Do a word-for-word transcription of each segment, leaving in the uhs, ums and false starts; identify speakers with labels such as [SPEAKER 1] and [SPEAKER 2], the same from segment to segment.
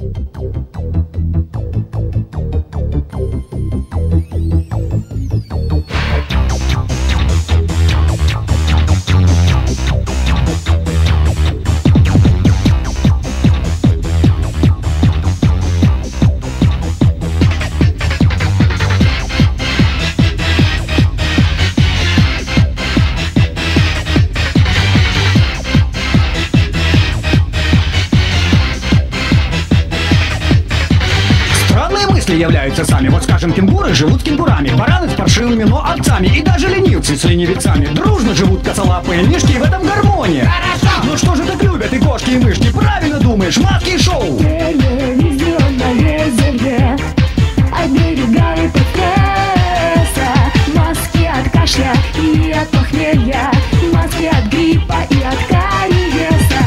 [SPEAKER 1] Являются сами. Вот скажем, кенгуры живут с кенгурами, бараны с паршивыми, но овцами, и даже ленивцы с ленивецами. Дружно живут косолапые мишки, и в этом гармония. Хорошо. Ну что же так любят и кошки, и мышки? Правильно думаешь, маски и шоу.
[SPEAKER 2] Телевизионное зелье оберегает от стресса. Маски от кашля и от похмелья, маски от гриппа и от кариеса.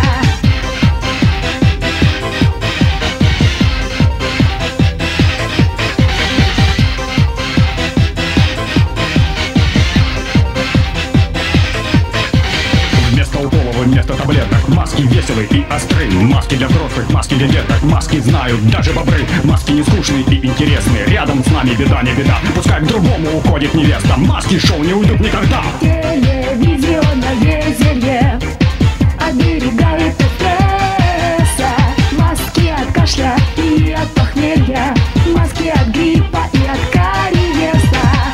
[SPEAKER 1] Вместо таблеток маски веселые и острые, маски для взрослых, маски для деток, маски знают даже бобры, маски не скучные и интересные. Рядом с нами беда не беда, пускай к другому уходит невеста, маски шоу не уйдут никогда.
[SPEAKER 2] Телевизионное зелье оберегает от стресса. Маски от кашля и от похмелья, маски от гриппа и от кариеса.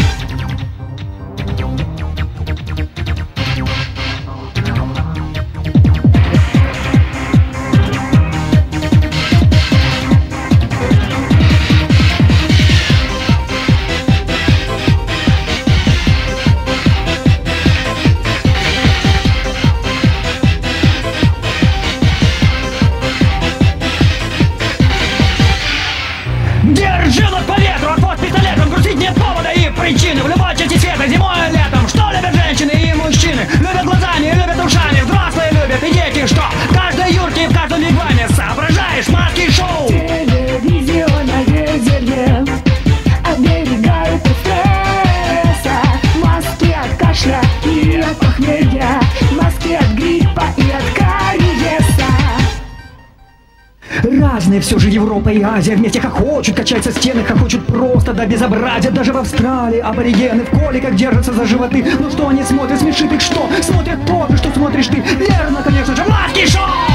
[SPEAKER 1] Держи над по ветру, от под пистолетом, грузить нет повода и причины. В любой части света, зимой и летом, что любят женщины и мужчины? Любят глазами, любят ушами, взрослые любят и дети, что? В каждой юрте и в каждом вигваме соображаешь, маски шоу.
[SPEAKER 2] Телевизионное зелье оберегает от стресса. Маски от кашля и от похмелья, маски от гриппа и от кариеса.
[SPEAKER 1] Разные все же Европа и Азия вместе хохочут, качаются стены, хохочут просто до безобразия. Даже в Австралии аборигены в коликах держатся за животы. Ну что они смотрят, смешит их что? Смотрят то же, что смотришь ты. Верно, конечно же, маски шоу!